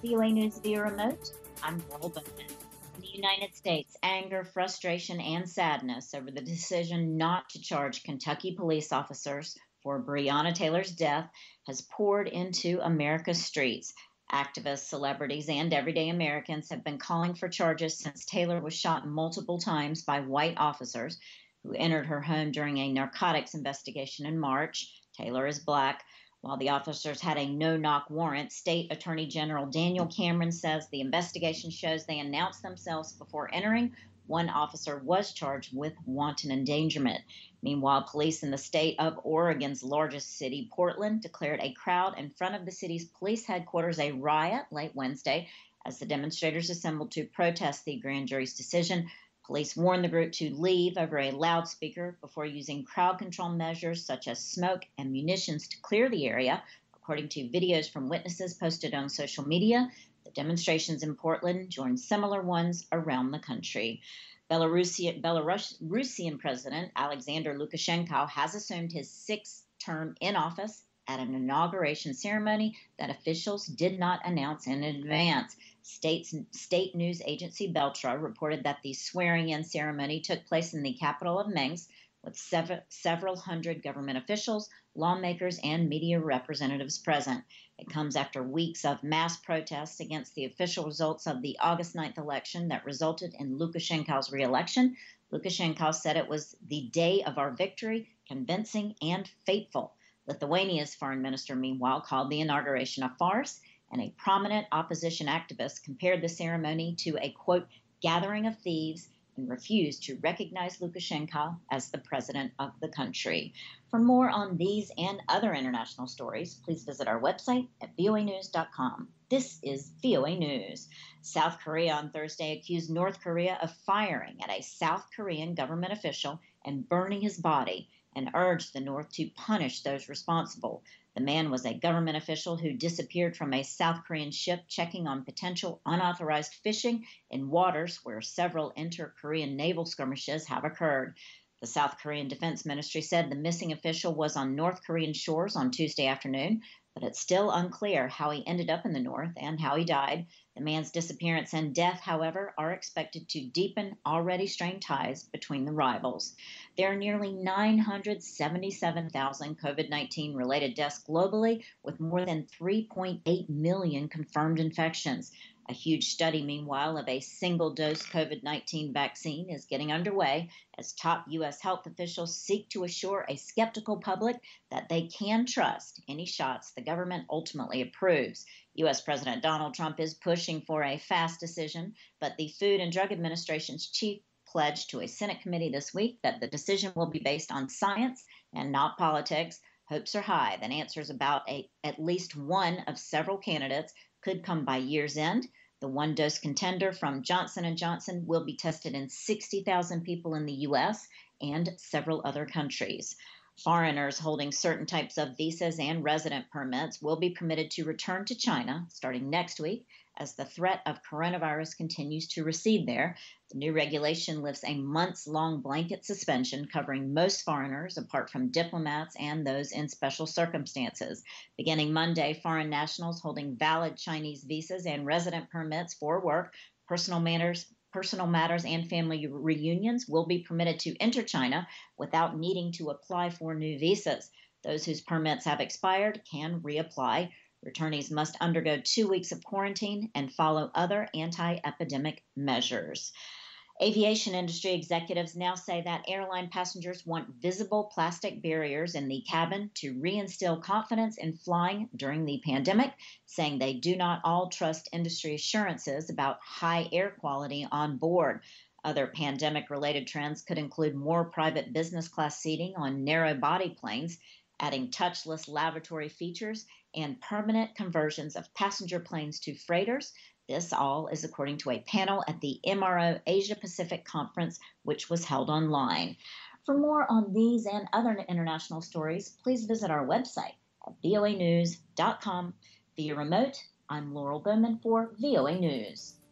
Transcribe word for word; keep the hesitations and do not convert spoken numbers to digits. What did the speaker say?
V O A News via remote. I'm Laurel Bowman. In the United States, anger, frustration, and sadness over the decision not to charge Kentucky police officers for Breonna Taylor's death has poured into America's streets. Activists, celebrities, and everyday Americans have been calling for charges since Taylor was shot multiple times by white officers who entered her home during a narcotics investigation in March. Taylor is black. While the officers had a no-knock warrant, State Attorney General Daniel Cameron says the investigation shows they announced themselves before entering. One officer was charged with wanton endangerment. Meanwhile, police in the state of Oregon's largest city, Portland, declared a crowd in front of the city's police headquarters a riot late Wednesday as the demonstrators assembled to protest the grand jury's decision. Police warned the group to leave over a loudspeaker before using crowd control measures such as smoke and munitions to clear the area. According to videos from witnesses posted on social media, the demonstrations in Portland joined similar ones around the country. Belarusian, Belarusian President Alexander Lukashenko has assumed his sixth term in office at an inauguration ceremony that officials did not announce in advance. State's, state news agency Beltra reported that the swearing-in ceremony took place in the capital of Minsk with sev- several hundred government officials, lawmakers, and media representatives present. It comes after weeks of mass protests against the official results of the August ninth election that resulted in Lukashenko's re-election. Lukashenko said it was the day of our victory, convincing and fateful. Lithuania's foreign minister, meanwhile, called the inauguration a farce, and a prominent opposition activist compared the ceremony to a, quote, gathering of thieves and refused to recognize Lukashenko as the president of the country. For more on these and other international stories, please visit our website at V O A news dot com. This is V O A News. South Korea on Thursday accused North Korea of firing at a South Korean government official and burning his body, and urged the North to punish those responsible. The man was a government official who disappeared from a South Korean ship checking on potential unauthorized fishing in waters where several inter-Korean naval skirmishes have occurred. The South Korean Defense Ministry said the missing official was on North Korean shores on Tuesday afternoon, but it's still unclear how he ended up in the North and how he died. The man's disappearance and death, however, are expected to deepen already strained ties between the rivals. There are nearly nine hundred seventy-seven thousand COVID nineteen related deaths globally, with more than three point eight million confirmed infections. A huge study, meanwhile, of a single-dose COVID nineteen vaccine is getting underway as top U S health officials seek to assure a skeptical public that they can trust any shots the government ultimately approves. U S President Donald Trump is pushing for a fast decision, but the Food and Drug Administration's chief pledged to a Senate committee this week that the decision will be based on science and not politics. Hopes are high that answers about a, at least one of several candidates could come by year's end. The one-dose contender from Johnson and Johnson will be tested in sixty thousand people in the U S and several other countries. Foreigners holding certain types of visas and resident permits will be permitted to return to China starting next week as the threat of coronavirus continues to recede there. The new regulation lifts a months-long blanket suspension covering most foreigners apart from diplomats and those in special circumstances. Beginning Monday, foreign nationals holding valid Chinese visas and resident permits for work, personal matters, personal matters and family reunions will be permitted to enter China without needing to apply for new visas. Those whose permits have expired can reapply. Returnees must undergo two weeks of quarantine and follow other anti-epidemic measures. Aviation industry executives now say that airline passengers want visible plastic barriers in the cabin to reinstill confidence in flying during the pandemic, saying they do not all trust industry assurances about high air quality on board. Other pandemic-related trends could include more private business class seating on narrow-body planes, adding touchless lavatory features, and permanent conversions of passenger planes to freighters. This all is according to a panel at the M R O Asia Pacific Conference, which was held online. For more on these and other international stories, please visit our website at V O A news dot com. Via remote, I'm Laurel Bowman for V O A News.